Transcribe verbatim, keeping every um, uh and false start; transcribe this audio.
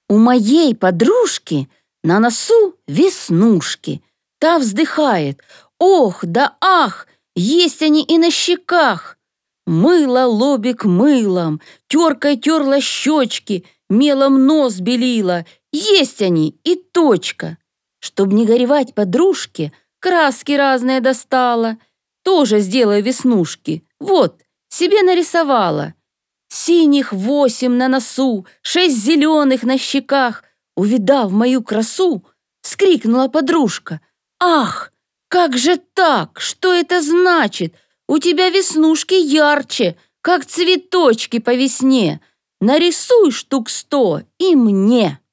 У моей подружки на носу веснушки. Та вздыхает: ох да ах, есть они и на щеках. Мыла лобик мылом, теркой терла щечки, мелом нос белила. Есть они и точка. Чтоб не горевать подружке, краски разные достала. Тоже сделаю веснушки. Вот, себе нарисовала. Синих восемь на носу, шесть зеленых на щеках. Увидав мою красу, вскрикнула подружка: ах, как же так? Что это значит? У тебя веснушки ярче, как цветочки по весне. Нарисуй штук сто и мне.